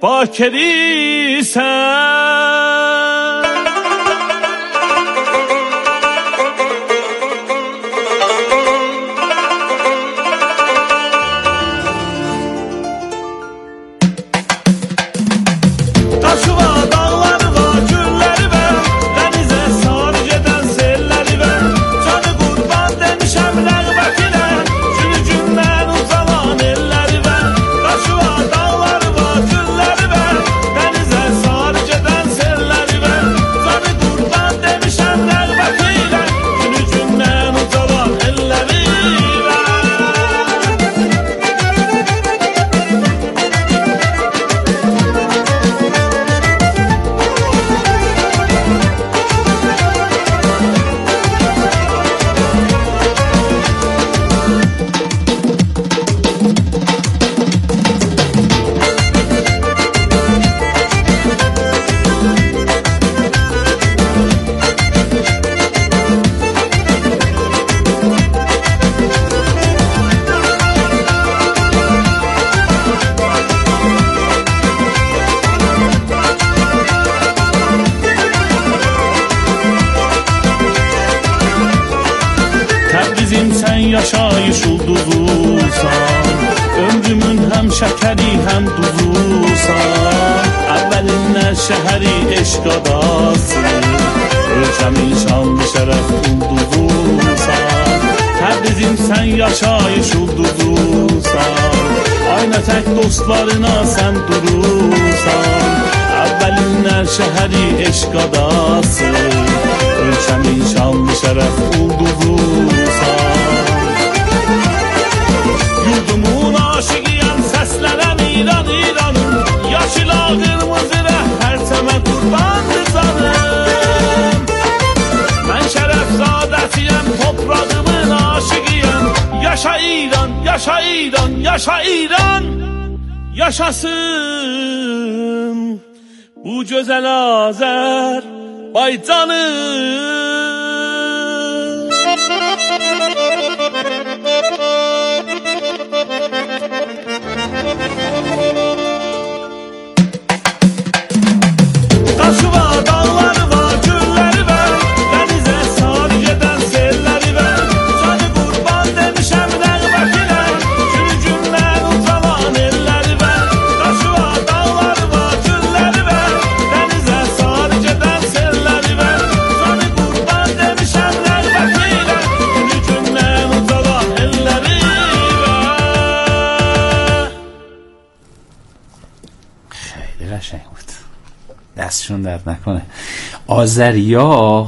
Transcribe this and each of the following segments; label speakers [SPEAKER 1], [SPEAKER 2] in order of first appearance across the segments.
[SPEAKER 1] با کلیسا yaşayış ulduzusan, ömrümün hem şəkəri hem duzusan. Əvvəlindən şəhəri eşq adasın, ölkəmin şanlı şərəf ulduzusan. Təbrizim sən yaşayış ulduzusan, ayna tək dostlarına sən durursan. Əvvəlindən şəhəri eşq adasın, ölkəmin şanlı şərəf ulduzusan. Yurdumun aşıqıyam, səslənəm İran, İranım. Yaşıla qırmızı və pərçəmə qurbandır canım. Mən şərəfzadəsiyəm, toprağımın aşıqıyam. Yaşa İran, yaşa İran, yaşa İran. Yaşasın bu gözəl Azərbaycanım.
[SPEAKER 2] دستشون درد نکنه. آذریا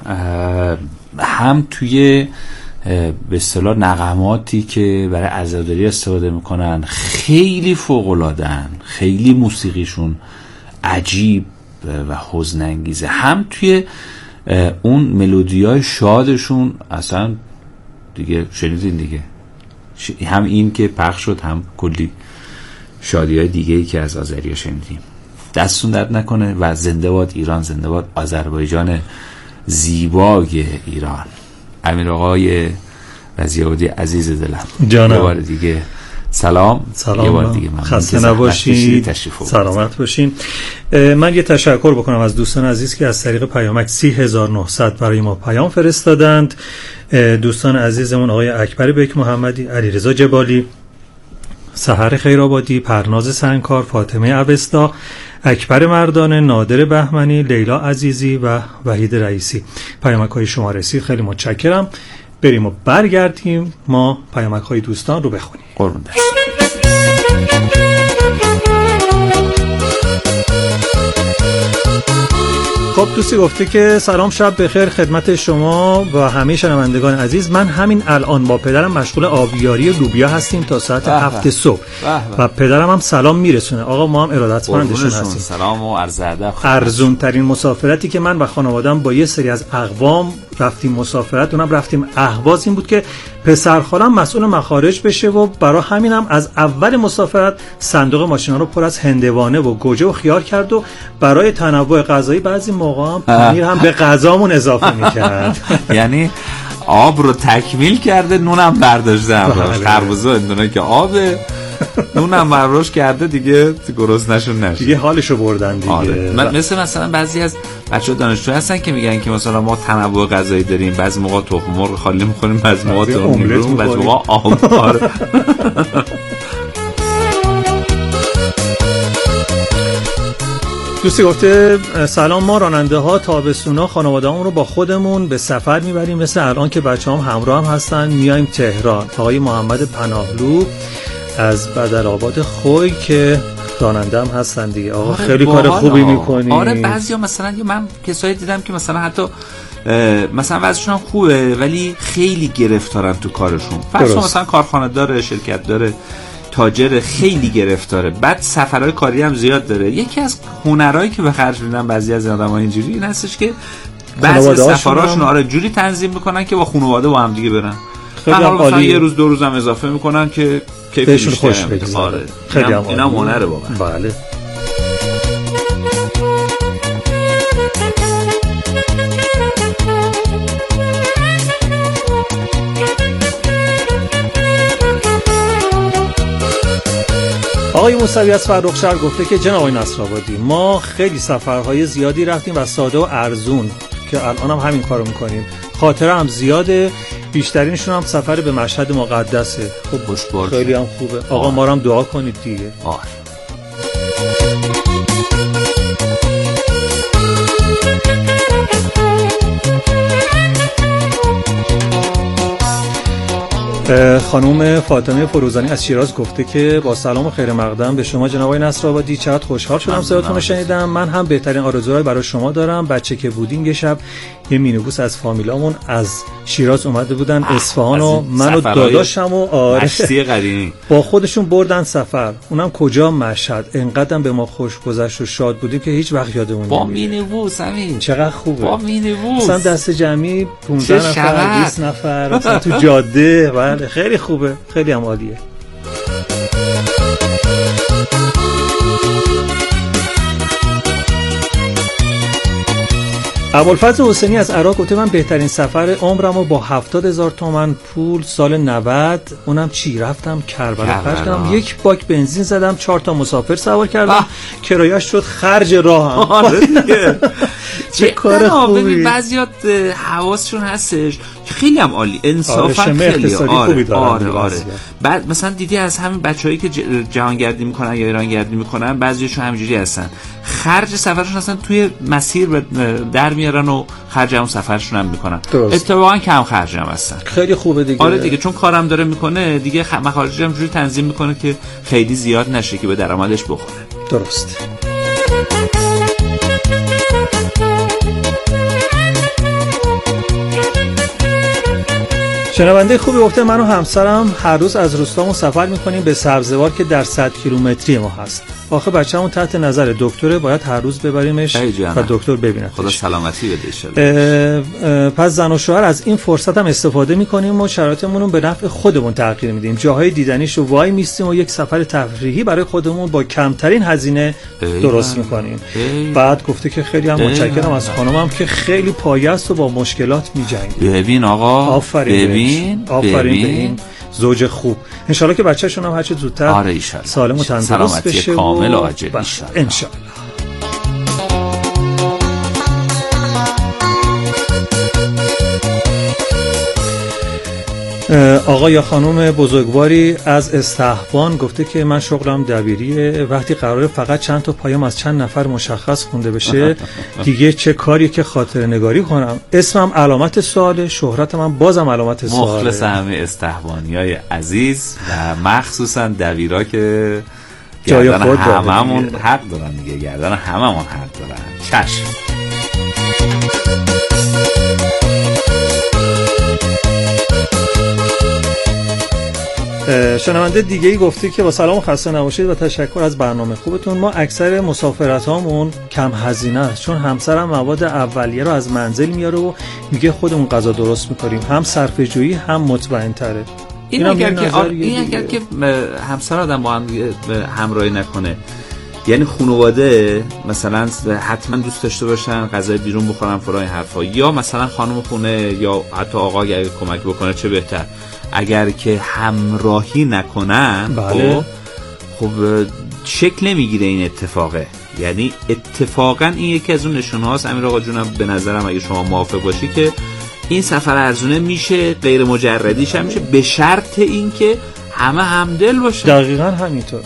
[SPEAKER 2] هم توی به اصطلاح نغماتی که برای عزاداری استفاده میکنن خیلی فوق‌العاده‌ان، خیلی موسیقیشون عجیب و حزن انگیزه، هم توی اون ملودیای شادشون اصلا دیگه شنیدین دیگه، هم این که پخش شد هم کلی شادی‌های دیگه‌ای که از آذریا شنیدیم. دستون درد نکنه و زنده باد ایران، زنده باد آذربایجان زیبای ایران. امیر آقای رضی‌آبادی عزیز دلم، یه بار دیگه سلام. یه بار دیگه
[SPEAKER 3] خسته نباشید، سلامت باشین. من یه تشکر بکنم از دوستان عزیز که از طریق پیامک 30900 برای ما پیام فرستادند. دوستان عزیزمون آقای اکبر بیک محمدی، علیرضا جبالی، سحر خیرآبادی، پرناز سنگکار، فاطمه اوستا، اکبر مردانه، نادر بهمنی، لیلا عزیزی و وحید رئیسی. پیامک‌های شما رسید، خیلی متشکرم. بریم و برگردیم ما پیامک‌های دوستان رو بخونیم.
[SPEAKER 2] قربون دست.
[SPEAKER 3] خب دوستی گفته که سلام، شب بخیر خدمت شما و همه شنوندگان عزیز. من همین الان با پدرم مشغول آبیاری لوبیا هستیم تا ساعت 7 صبح و پدرم هم سلام میرسونه. آقا ما هم ارادتمندشون هستیم.
[SPEAKER 2] سلام و عرض ادب.
[SPEAKER 3] ارزون ترین مسافرتی که من و خانواده‌ام با یه سری از اقوام رفتیم مسافرت، اونم رفتیم اهواز، این بود که پسرخالم مسئول مخارج بشه و برای همینم از اول مسافرت صندوق ماشینا رو پر از هندوانه و گوجه و خیار کرد و برای تنوع غذایی بعضی موقع هم پنیر هم به غذامون اضافه می‌کرد.
[SPEAKER 2] یعنی آب رو تکمیل کرده، نونم برداشته. خربزه اندونه که آبه نونم براش کرده دیگه گرسنه‌شون نشه،
[SPEAKER 3] دیگه حالشو بردن دیگه.
[SPEAKER 2] آره. مثلا بعضی از بچه‌ها دانشجو هستن که میگن که مثلا ما تنوع غذایی داریم، بعضی موقع تخم مرغ خالی می‌خوریم، بعضی موقع املت، بعضی موقع آمار.
[SPEAKER 3] دوستی گفته سلام، ما راننده ها تابستونا خانواده‌مون رو با خودمون به سفر میبریم، مثل الان که بچه‌هام همراه هم هستن میایم تهران. آقای محمد پناهلو از بدرآباد خوی که راننده هم هستن دیگه. آقا خیلی کار خوبی میکنی.
[SPEAKER 2] آره بعضیا مثلا من کسایی دیدم که مثلا حتی مثلا وضعشون هم خوبه ولی خیلی گرفتارن تو کارشون. فرض مثلا کارخانه داره، شرکت داره، تاجر، خیلی گرفتاره، بعد سفرهای کاری هم زیاد داره. یکی از هنرهایی که به خرج میدن بعضی از آدم‌ها اینجوری این هستش که بعضی سفرهاشون آره جوری تنظیم میکنن که با خانواده با هم دیگه برن. خیلی مثلا یه روز دو روز هم اضافه میکنن که
[SPEAKER 3] کیفشون خوش بگذره.
[SPEAKER 2] آره. خیلی هم اینا هنره واقعا.
[SPEAKER 3] بله. آقای موسوی از فرخشهر گفته که جناب آقای نصرآبادی ما خیلی سفرهای زیادی رفتیم و ساده و ارزون که الان هم همین کارو میکنیم. خاطره هم زیاده، بیشترینشون هم سفر به مشهد مقدسه.
[SPEAKER 2] خب
[SPEAKER 3] خیلی هم خوبه. آقا ما رو هم دعا کنید دیگه. خانم فاطمه فروزانی از شیراز گفته که با سلام و خیر مقدم به شما جناب آقای نصرآبادی، چقدر خوشحال شدم صداتون رو شنیدم. من هم بهترین آرزوهای برای شما دارم. بچه که بودیم یه شب یه مینیبوس از فامیلامون از شیراز اومده بودن اصفهان و من و داداشم و
[SPEAKER 2] مشتی قدیمی
[SPEAKER 3] با خودشون بردن سفر. اونم کجا؟ مشهد. انقدرم به ما خوش گذشت و شاد بودیم که هیچ وقت یادمون
[SPEAKER 2] با مینیبوس. همین
[SPEAKER 3] چقدر خوبه.
[SPEAKER 2] با مینیبوس
[SPEAKER 3] مثلا دست جمعی 15 نفر 20 نفر مثلا تو جاده. بله خیلی خوبه، خیلی هم عالیه. ابوالفضل حسینی از عراق گفته من بهترین سفر عمرمو با 70,000 تومان پول سال 90 اونم چی رفتم کربلا خرج کردم، یک باک بنزین زدم، 4 تا مسافر سوار کردم، کرایه‌اش شد خرج راهم. چه کار خوبی.
[SPEAKER 2] بعضیات حواسشون هستش خیلی هم عالی، انصافا خیلی آره. بعد مثلا دیدی از همین بچه‌هایی که جهانگردی میکنن یا ایرانگردی میکنن بعضیشون همینجوری هستن، خرج سفرشون اصلا توی مسیر در میارن و خرج اون سفرشون هم میکنن. اتفاقا کم خرج هم هستن.
[SPEAKER 3] خیلی خوبه دیگه.
[SPEAKER 2] آره دیگه چون کارم داره میکنه دیگه مخارجش هم جوری تنظیم میکنه که خیلی زیاد نشه که به درآمدش بخوره.
[SPEAKER 3] درست. شنونده خوبی گفته من و همسرم هر روز از روستامون سفر میکنیم به سبزوار که در 100 کیلومتری ما هست. آخه بچه‌مون تحت نظر دکتره، باید هر روز ببریمش و دکتر ببینه.
[SPEAKER 2] خدا سلامتی بده انشالله.
[SPEAKER 3] پس زن و شوهر از این فرصت هم استفاده میکنیم و شرایطمون رو به نفع خودمون تغییر میدیم. جاهای دیدنیش رو وای میستیم و یک سفر تفریحی برای خودمون با کمترین هزینه درست میکنیم. بعد گفته که خیلی هم متشکرم از خانمم که خیلی پایه است و با مشکلات میجنگه.
[SPEAKER 2] ببین آقا،
[SPEAKER 3] آفرین به این زوج خوب. انشالله که بچه‌شون هم هر چه زودتر سالم و تندرست بشه
[SPEAKER 2] کامل و عاجل
[SPEAKER 3] انشالله. آقا یا خانم بزرگواری از استحوان گفته که من شغلم دبیریه، وقتی قراره فقط چند تا پیام از چند نفر مشخص خونده بشه دیگه چه کاریه که خاطره نگاری کنم. اسمم علامت سواله، شهرتم هم بازم علامت سواله.
[SPEAKER 2] مخلص همه استحوانیای عزیز و مخصوصا دبیرا که گردن هممون حق دارن دیگه، گردن هممون حق دارن. چشم.
[SPEAKER 3] شنونده دیگه ای گفته که با سلام و خسته نباشید و تشکر از برنامه خوبتون. ما اکثر مسافرت هامون کم هزینه است، چون همسرم مواد اولیه رو از منزل میاره و میگه خودمون غذا درست میکنیم، هم صرفه جویی هم مطمئن تره.
[SPEAKER 2] این اگر که همسر آدم با هم همراهی نکنه، یعنی خانواده مثلا حتما دوست داشته باشن غذای بیرون بخورن فلان حرفا، یا مثلا خانم خونه یا حتی آقا اگه کمک بکنه چه بهتر. اگر که همراهی نکنن
[SPEAKER 3] بله.
[SPEAKER 2] خب شکل نمیگیره این اتفاقه. یعنی اتفاقا این یکی از اون نشونه هاست امیر آقا جونم، به نظرم اگه شما موافق باشی، که این سفر ارزونه میشه، غیر مجردیش هم میشه، به شرط اینکه همه همدل باشه.
[SPEAKER 3] دقیقاً همینطوره.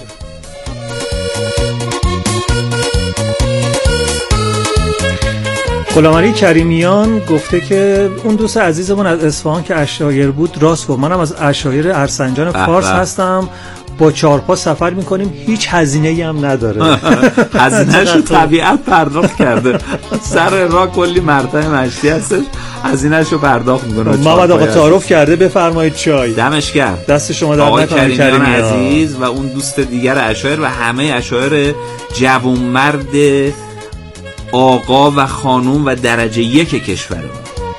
[SPEAKER 3] غلامعلی کریمیان گفته که اون دوست عزیزمون از اصفهان که عشایر بود راست گفت. منم از عشایر ارسنجان فارس هستم، با 4 پا سفر میکنیم، هیچ هزینه‌ای هم نداره.
[SPEAKER 2] هزینه‌شو طبیعت پرداخت کرده. سر راه کلی مرتع مشتی هستش، هزینه‌شو پرداخت میکنه.
[SPEAKER 3] محمد آقا تعارف کرده، بفرمایید چای.
[SPEAKER 2] دمش گرم.
[SPEAKER 3] دست شما در نکنه
[SPEAKER 2] کریمیان عزیز و اون دوست دیگر عشایر و همه عشایر جوانمرد آقا و خانوم و درجه 1 کشورمون.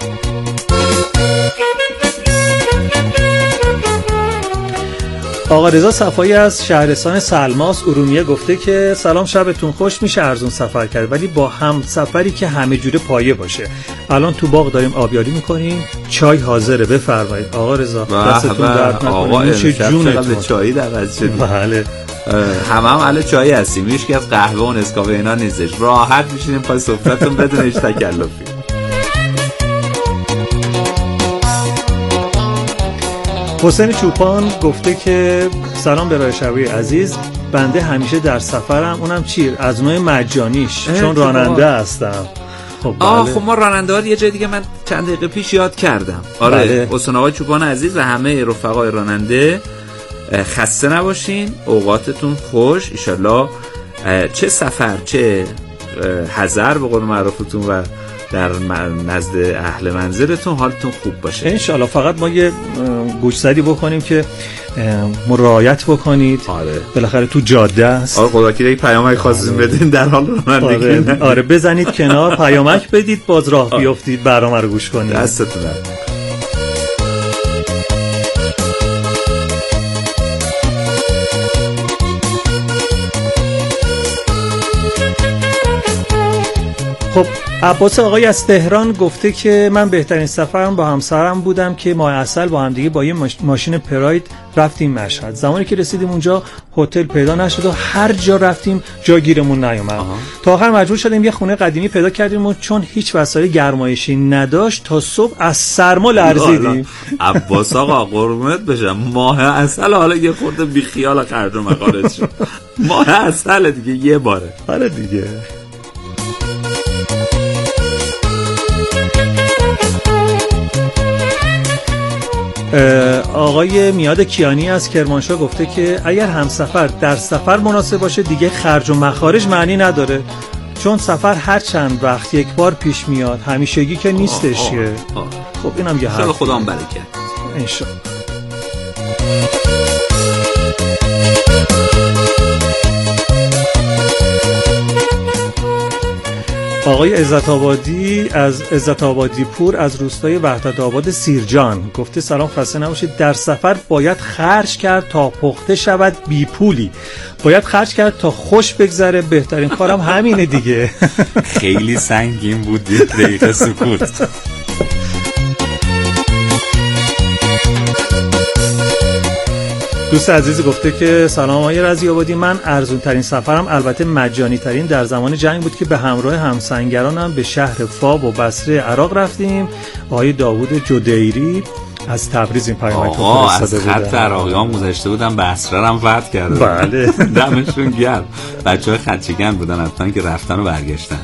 [SPEAKER 3] آقا رضا صفایی از شهرستان سلماس ارومیه گفته که سلام، شبتون خوش. میشه ارزون سفر کرد ولی با هم سفری که همه جوره پایه باشه. الان تو باغ داریم آبیاری میکنیم، چای حاضره، بفرمایید. آقا رضا دستتون درد نکنه، نوش جونتون.
[SPEAKER 2] چای دعوت شدید.
[SPEAKER 3] بله
[SPEAKER 2] هم اهل چای هستیم، هیچ کی از قهوه و نسکافه اینا نیستش، راحت میشینیم پای سفرهتون بدون هیچ تکلفی.
[SPEAKER 3] حسین چوپان گفته که سلام به رایشوی عزیز، بنده همیشه در سفرم، اونم چی؟ از نوع مجانیش، چون راننده هستم. خب
[SPEAKER 2] خب ما راننده ها یه جای دیگه من چند دقیقه پیش یاد کردم. آره حسین آقای چوپان عزیز و همه رفقای راننده خسته نباشین، اوقاتتون خوش ایشالله، چه سفر چه حضر به قول معروفتون و در نزد اهل منزلتون حالتون خوب باشه
[SPEAKER 3] انشالله. فقط ما یه گوشزدی بکنیم که مراعات بکنید.
[SPEAKER 2] آره
[SPEAKER 3] بالاخره تو جاده است.
[SPEAKER 2] آره خدا که پیامک خواستیم بدین در حال رانندگی.
[SPEAKER 3] آره بزنید کنار، پیامک بدید، باز راه بیافتید، برنامه رو گوش کنید.
[SPEAKER 2] دستتون درد.
[SPEAKER 3] خب عباس آقای از تهران گفته که من بهترین سفرم با همسرم بودم که ماه عسل با هم دیگه با یه ماشین پراید رفتیم مشهد. زمانی که رسیدیم اونجا هتل پیدا نشد و هر جا رفتیم جاگیرمون نیومد. تا آخر مجبور شدیم یه خونه قدیمی پیدا کردیم و چون هیچ وسایل گرمایشی نداشت تا صبح از سرما لرزیدیم.
[SPEAKER 2] عباس آقا قربونت بشم، ماه عسل حالا یه خورده بی خیال خرج و مخارج شد. ماه عسل دیگه یه باره.
[SPEAKER 3] آره دیگه. آقای میاد کیانی از کرمانشاه گفته که اگر همسفر در سفر مناسب باشه دیگه خرج و مخارج معنی نداره، چون سفر هر چند وقت یک بار پیش میاد، همیشگی که نیستش. خب اینم یه حرف.
[SPEAKER 2] خدا هم برکت
[SPEAKER 3] انشالله. آقای عزت آبادی از عزت آبادی پور از روستای وحدت آباد سیرجان گفته سلام، خسته نباشید. در سفر باید خرج کرد تا پخته شود بی پولی، باید خرج کرد تا خوش بگذره، بهترین کارم همینه دیگه.
[SPEAKER 2] خیلی سنگین بود یه دقیقه سکوت.
[SPEAKER 3] دوست عزیزی گفته که سلام آقای رضی آبادی، من ارزون ترین سفرم البته مجانی ترین در زمان جنگ بود که به همراه همسنگرانم به شهر فاب و بصره عراق رفتیم. آقای داوود جدیری از تبریز این پیامک رو فرستاده بود.
[SPEAKER 2] از خط عراقیان گذشته بودن، بصره هم فتح کرده.
[SPEAKER 3] بله
[SPEAKER 2] دمشون گرم. بچه‌های خدچگن بودن حتما که رفتن و برگشتن.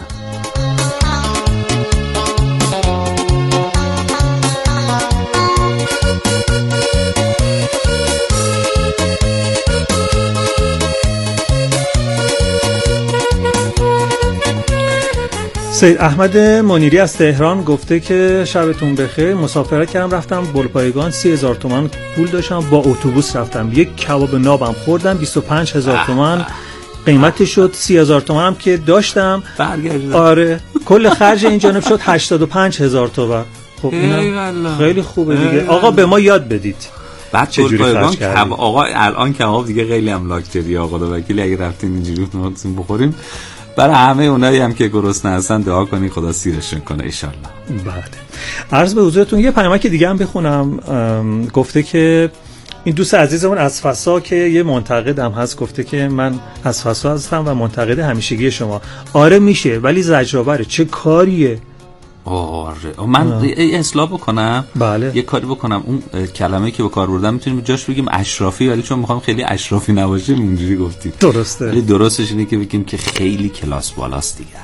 [SPEAKER 3] سید احمد منیری از تهران گفته که شبتون بخیر، مسافرت کردم رفتم بلپایگان، 30,000 تومان پول داشتم، با اتوبوس رفتم، یک کباب نابم خوردم 25,000 تومان قیمتش شد، 30,000 تومان هم که داشتم
[SPEAKER 2] برگشتم.
[SPEAKER 3] آره کل خرج این جانب شد 85,000 تومان. خب اینم خیلی خوبه دیگه. آقا به ما یاد بدید
[SPEAKER 2] بعد چجوری خرج کردید. آقا الان کباب دیگه خیلی هم لاکچری آقا دو وکیلی، اگه رفتین اینجوری می‌خواستیم بخوریم. برای همه اونایی هم که گرسنه هستن دعا کنید خدا سیرشون کنه ان شاءالله.
[SPEAKER 3] بله. عرض به حضورتون یه پیامک دیگه هم بخونم. گفته که این دوست عزیزمون از فسا که یه منتقدم هست گفته که من از فسا هستم و منتقد همیشگی شما. آره میشه ولی زجرآوره. چه کاریه؟
[SPEAKER 2] آره من اصلاح بکنم.
[SPEAKER 3] بله.
[SPEAKER 2] یه کاری بکنم، اون کلمه‌ای که به کار بردم میتونیم جاش بگیم اشرافی، ولی چون میخوام خیلی اشرافی نباشیم اونجوری گفتیم.
[SPEAKER 3] درسته.
[SPEAKER 2] ولی درستش اینه که بگیم که خیلی کلاس بالاست دیگه.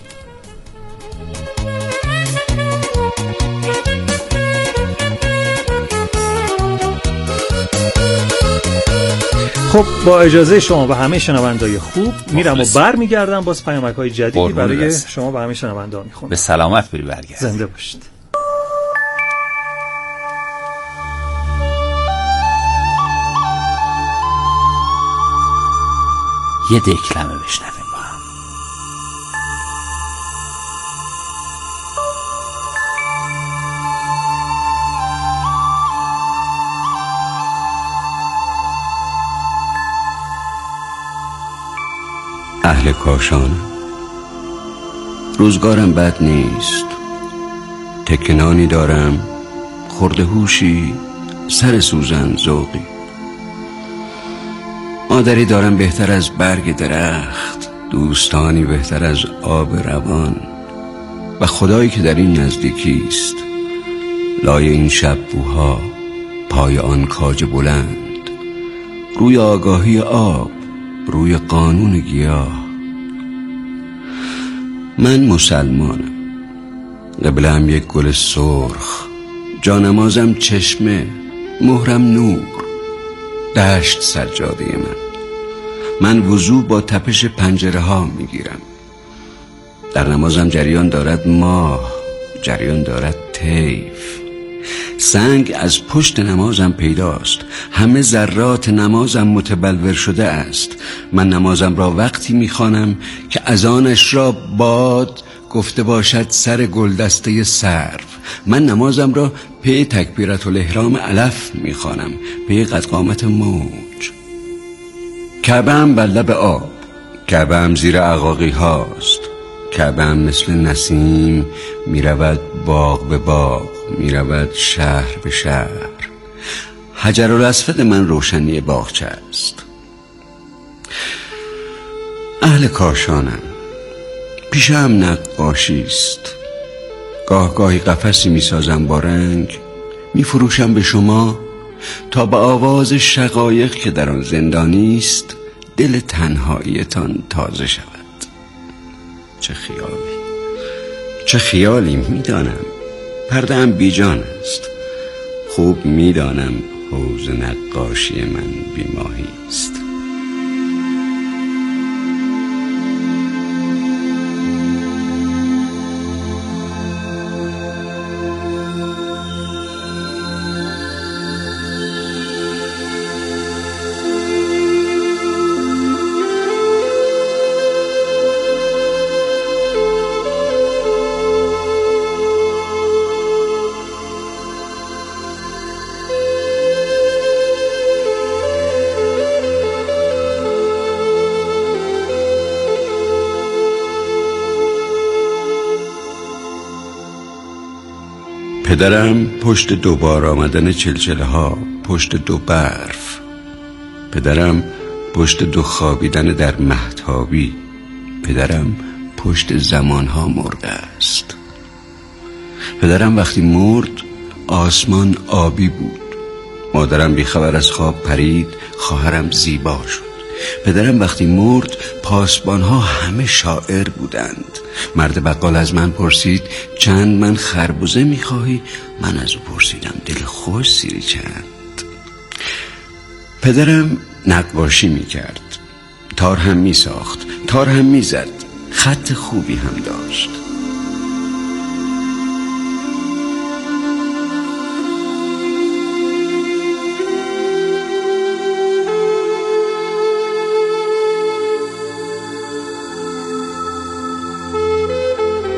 [SPEAKER 3] خب با اجازه شما و همه شنوندای خوب میرم و برمیگردم باز پیامک‌های جدیدی برای شما و همه شنونده‌ها میخونم.
[SPEAKER 2] به سلامت بری برگرد.
[SPEAKER 3] زنده باشید.
[SPEAKER 2] یه دکلمه بشنویم با هم.
[SPEAKER 4] اهل کاشان، روزگارم بد نیست، تکنانی دارم، خورده هوشی، سر سوزن ذوقی. مادری دارم بهتر از برگ درخت، دوستانی بهتر از آب روان، و خدایی که در این نزدیکی است، لای این شب بوها، پای آن کاج بلند، روی آگاهی آب، روی قانون گیاه. من مسلمانم، قبله‌ام یک گل سرخ، جانمازم چشمه، مهرم نور، دشت سجاده من وضو با تپش پنجره ها میگیرم. در نمازم جریان دارد ماه، جریان دارد طیف. سنگ از پشت نمازم پیداست، همه ذرات نمازم متبلور شده است. من نمازم را وقتی میخوانم که اذانش را باد گفته باشد سر گلدسته سرو. من نمازم را پی تکبیرت الاحرام علف میخوانم، پی قدقامت موج. کعبه ام بر لب آب، کعبه ام زیر عقاقی هاست، کعبه ام مثل نسیم میرود باغ به باغ، میرود شهر به شهر. حجرالاسود من روشنی باغچه است. اهل کاشانم، پیشم نقاشی است. گاه گاهی قفسی میسازم با رنگ، میفروشم به شما تا به آواز شقایق که در آن زندانی است دل تنهاییتان تازه شود. چه خیالی، چه خیالی. میدانم پرده ام بیجان است، خوب میدانم حوض نقاشی من بیماهی است. پدرم پشت دو بار آمدن چلچله ها، پشت دو برف. پدرم پشت دو خوابیدن در مهتابی. پدرم پشت زمانها مرده است. پدرم وقتی مرد آسمان آبی بود. مادرم بیخبر از خواب پرید، خواهرم زیبا شد. پدرم وقتی مرد پاسبانها همه شاعر بودند. مرد بقال از من پرسید چند من خربوزه میخواهی؟ من از او پرسیدم دل خوش سیری چند. پدرم نقاشی میکرد، تار هم میساخت، تار هم میزد، خط خوبی هم داشت.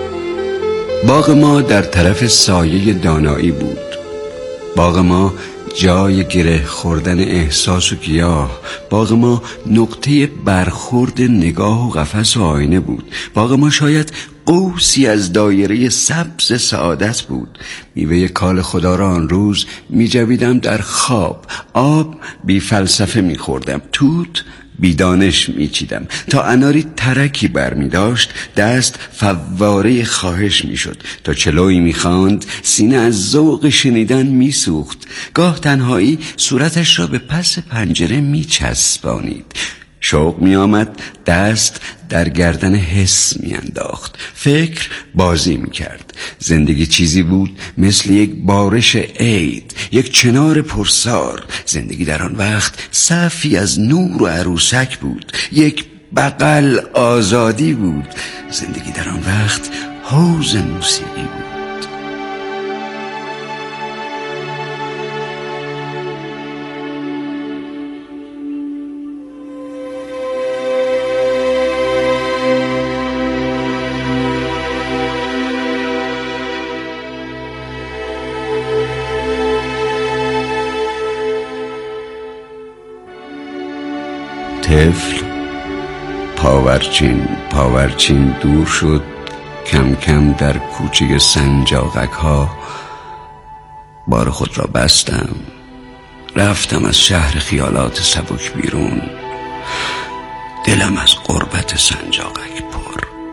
[SPEAKER 4] باغ ما در طرف سایه دانایی بود. باغ ما جای گره خوردن احساس و گیاه. باغ ما نقطه برخورد نگاه و قفس و آینه بود. باغ ما شاید قوسی از دایره سبز سعادت بود. میوه کال خدا را آن روز می جویدم در خواب. آب بی فلسفه می خوردم، توت بی دانش می چیدم. تا اناری ترکی بر می داشت دست فواره خواهش می شد. تا چلوی می خواند سینه از ذوق شنیدن می سوخت. گاه تنهایی صورتش را به پس پنجره می چسبانید. شوق می آمد دست در گردن حس می انداخت. فکر بازی می کرد. زندگی چیزی بود مثل یک بارش عید، یک چنار پرسار. زندگی در آن وقت صفی از نور و عروسک بود. یک بغل آزادی بود. زندگی در آن وقت حوض موسیقی بود. طفل پاورچین دور شد. کم کم در کوچه سنجاقک ها بار خود را بستم. رفتم از شهر خیالات سبک بیرون. دلم از غربت سنجاقک پر.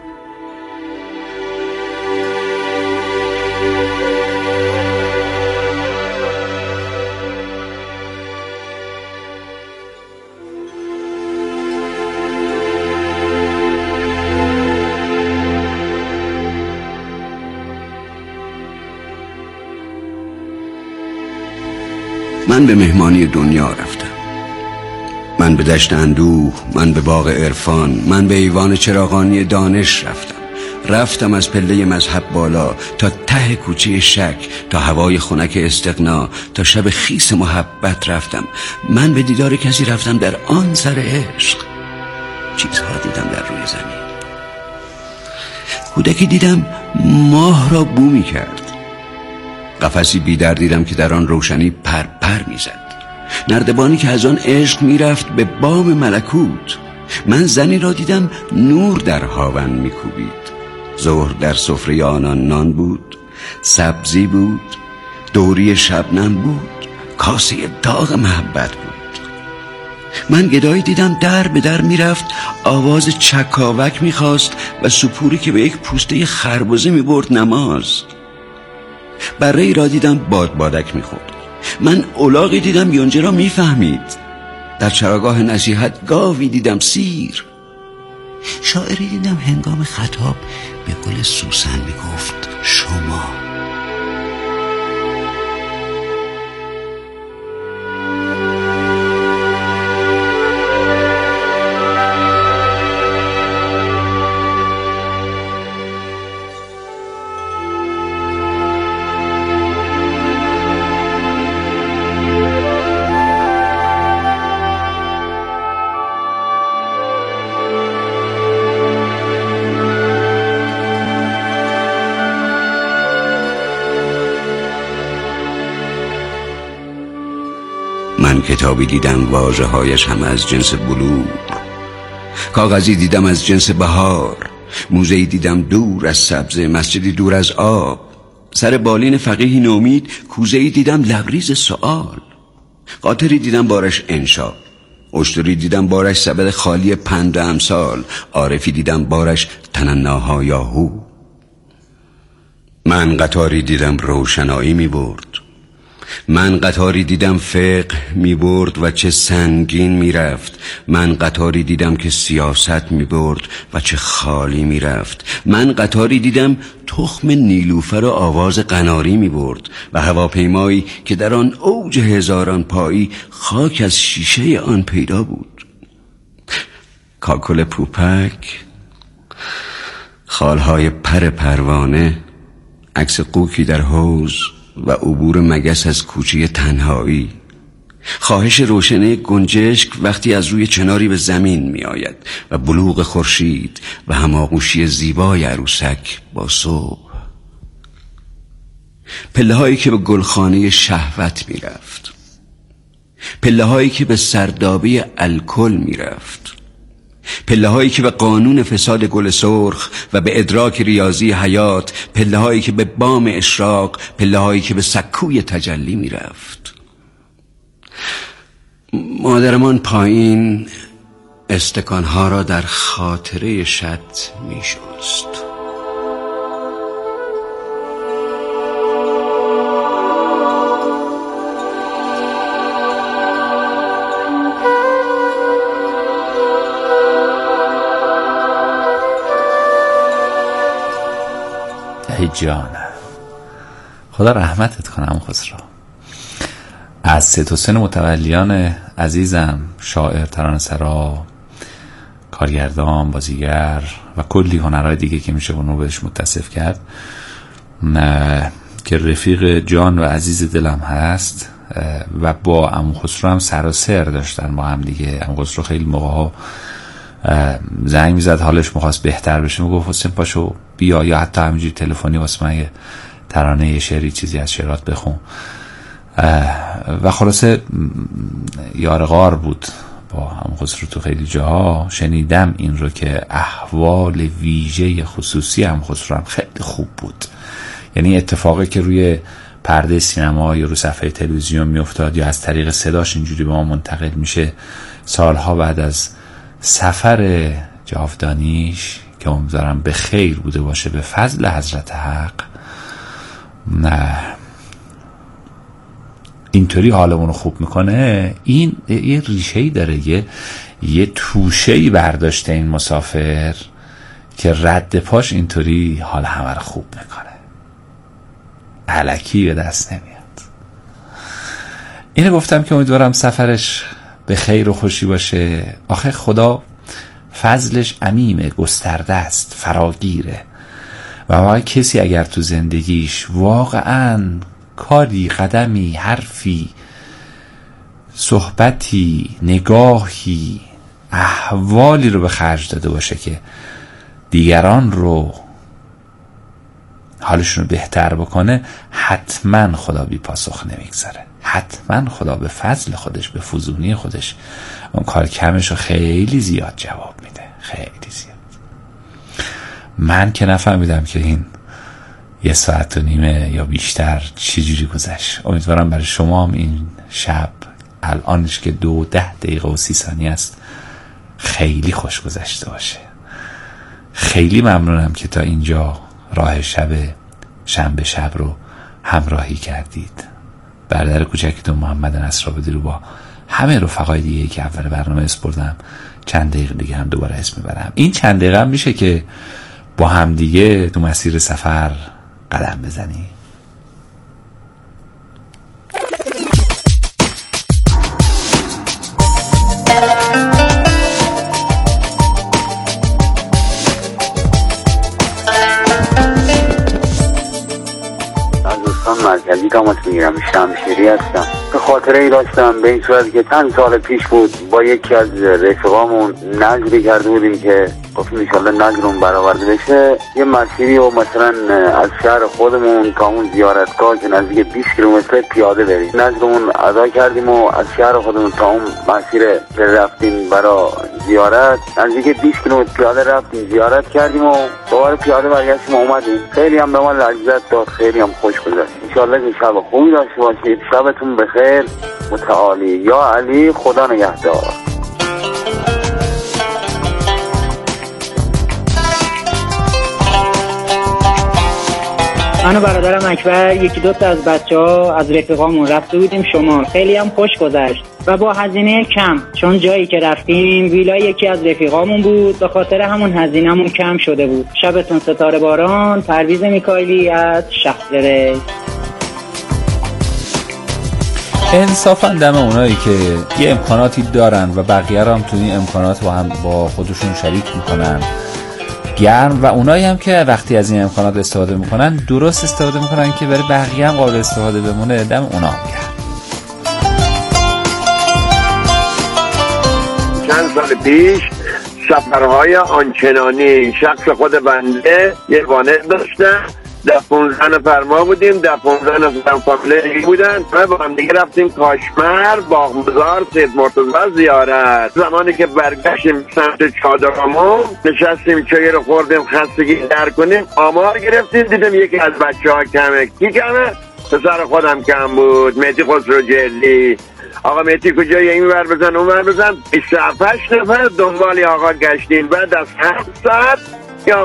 [SPEAKER 4] من به مهمانی دنیا رفتم. من به دشت اندوه، من به باغ عرفان، من به ایوان چراغانی دانش رفتم از پله مذهب بالا تا ته کوچه شک، تا هوای خنک استغنا، تا شب خیس محبت رفتم. من به دیدار کسی رفتم در آن سر عشق. چیزها دیدم در روی زمین. کودکی دیدم ماه را بو می کرد. قفسی بیدر دیدم که در آن روشنی پر میزد. نردبانی که از آن عشق میرفت به بام ملکوت. من زنی را دیدم نور در هاون میکوبید. ظهر در سفره آنان نان بود، سبزی بود، دوری شبنم بود، کاسه داغ محبت بود. من گدایی دیدم در به در میرفت، آواز چکاوک میخواست و سپوری که به یک پوسته خربزه میبرد نماز. بره‌ای را دیدم بادبادک میخورد. من الاغی دیدم یونجه را میفهمید. در چراگاه نصیحت گاوی دیدم سیر. شاعری دیدم هنگام خطاب به گل سوسن میگفت شما. من کتابی دیدم واژه هایش هم از جنس بلور. کاغذی دیدم از جنس بهار. موزه‌ای دیدم دور از سبزه، مسجدی دور از آب. سر بالین فقیهی نومید، کوزه‌ای دیدم لبریز سؤال. قاطری دیدم بارش انشا. اشتری دیدم بارش سبد خالی پند امثال. عارفی دیدم بارش تنناها یاهو. من قطاری دیدم روشنایی می برد. من قطاری دیدم فقه می برد و چه سنگین می رفت. من قطاری دیدم که سیاست می برد و چه خالی می رفت. من قطاری دیدم تخم نیلوفر و آواز قناری می برد و هواپیمایی که در آن اوج هزاران پایی خاک از شیشه آن پیدا بود. کاکل پوپک، خالهای پروانه، عکس قوکی در حوض و عبور مگس از کوچه تنهایی. خواهش روشنه گنجشک وقتی از روی چناری به زمین می آید و بلوغ خورشید و هماغوشی زیبای عروسک با صبح. پله هایی که به گلخانه شهوت می رفت. پله هایی که به سردابه الکل میرفت، پله هایی که به قانون فساد گل سرخ و به ادراک ریاضی حیات، پله هایی که به بام اشراق، پله هایی که به سکوی تجلی میرفت. مادرمان پایین استکانها را در خاطره شط میشست.
[SPEAKER 2] ای جانم، خدا رحمتت کنم خسرو. از سه تا سن متولیان عزیزم، شاعر، ترانه‌سرا، کارگردان، بازیگر و کلی هنرهای دیگه که میشه اونو بهش متصف کرد، که رفیق جان و عزیز دلم هست و با عمو خسرو هم سر و سر داشتن با هم دیگه. عمو خسرو خیلی موقع‌ها زنگ میزد حالش میخواست بهتر بشه، میگفت حسین پاشو بیا، یا حتی همینجوری تلفنی واسه من یه ترانه، یه شعری، چیزی از شعرات بخون. و خلاصه یارغار بود با هم خسرو تو خیلی جاها. شنیدم این رو که احوال ویژه خصوصی هم خسرو هم خیلی خوب بود. یعنی اتفاقی که روی پرده سینما یا رو صفحه تلویزیون میافتاد یا از طریق صداش اینجوری به ما منتقل میشه سالها بعد از سفر جاودانیش که امیدوارم به خیر بوده باشه به فضل حضرت حق، نه اینطوری حالمون رو خوب میکنه. این یه ریشه‌ای داره، یه توشه‌ای برداشته این مسافر که رد پاش اینطوری حال همه رو خوب میکنه، الکی به دست نمیاد. اینو گفتم که امیدوارم سفرش به خیر و خوشی باشه. آخه خدا فضلش عمیمه، گسترده است، فراگیره و واقعا کسی اگر تو زندگیش واقعا کاری، قدمی، حرفی، صحبتی، نگاهی، احوالی رو به خرج داده باشه که دیگران رو حالشون رو بهتر بکنه، حتما خدا بی پاسخ نمیگذاره. حتما خدا به فضل خودش، به فزونی خودش اون کار کمش رو خیلی زیاد جواب میده، خیلی زیاد. من که نفهمیدم که این 1.5 ساعت یا بیشتر چجوری گذشت. امیدوارم برای شما هم این شب الانش که 2:10:30 است خیلی خوش گذشته باشه. خیلی ممنونم که تا اینجا راه شنبه شب رو همراهی کردید. برادر کوچکتون محمد نصرآبادی رو با همه رفقای دیگه که اول برنامه اسپردم چند دقیقه دیگه هم دوباره اسم میبرم. این چند دقیقه هم میشه که با هم دیگه تو مسیر سفر قدم بزنی.
[SPEAKER 5] مرکزی تماس میگیرم، شمشیری هستم. به خاطره ای داشتم به این صورت که چند سال پیش بود با یکی از رفقامون نجری کرده بودیم که گفتیم انشالله نجرمون برآورده بشه. یه مسیری و مثلا از شهر خودمون تا اون زیارتگاه که نزدیک 20 کیلومتر پیاده بریم. نجرمون ادا کردیم و از شهر خودمون تا اون مسیر که رفتیم برای زیارت نزدیک 20 کیلومتر پیاده رفتیم، زیارت کردیم و دوباره پیاده برگشتیم اومدیم. خیلی هم به ما لذت داد، خیلی هم خوش گذشت. انشالله که شب خوبی داشته باشید. شبتون بخیر. متعالی یا علی، خدا نگهدار.
[SPEAKER 6] من و برادرم اکبر 1-2 تا از بچه‌ها از رفیقامون رفته بودیم شمال. خیلی هم خوش گذشت و با هزینه کم، چون جایی که رفتیم ویلای یکی از رفیقامون بود، به خاطر همون هزینه‌مون کم شده بود. شبتون ستاره باران. پرویز میکائیلی از شهرزاد.
[SPEAKER 2] انصافا دم اونایی که یه امکاناتی دارن و بقیه هم تو این امکانات با خودشون شریک میکنن گرم، و اونایی هم که وقتی از این امکانات استفاده میکنن درست استفاده میکنن که برای بقیه هم قابل استفاده بمونه، دم اونا هم گرم.
[SPEAKER 7] چند سال پیش سفرهای آنچنانی شخص خود بنده یه وانت داشتن 15 نفر ما بودیم، 15 نفر فامیل دیگه بودن و با هم دیگه رفتیم کاشمر، باغمزار، سید مرتضی زیارت. زمانی که برگشتیم سمت چادرامون نشستیم چای رو خوردیم خستگی در کنیم، آمار گرفتیم دیدم یکی از بچه‌ها کمه. کی کمه؟ پسر خودم کم بود، مهدی خسروجلدی. آقا مهدی کجایی؟ این ور بزن اون ور بزن. 27 نفر دنبال آقا گشتیم. بعد از 7 ساعت